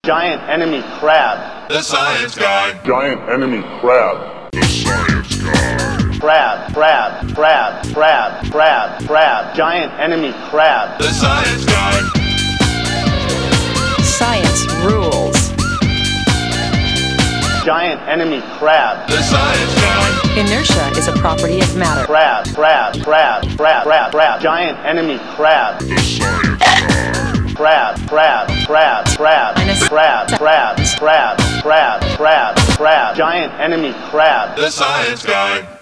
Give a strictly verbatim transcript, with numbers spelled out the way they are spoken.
Giant enemy crab. The science guy. Giant enemy crab. The science guy. Crab, crab, crab, crab, crab, crab. Giant enemy crab. The science guy. Science rules. Giant enemy crab. The science guy. Inertia is a property of matter. Crab, crab, crab, crab, crab, crab. Giant enemy crab. The science guy. Crab, crab, crab, crab, Minus crab, crab, crab, crab, crab, crab. Giant enemy crab. The science guy.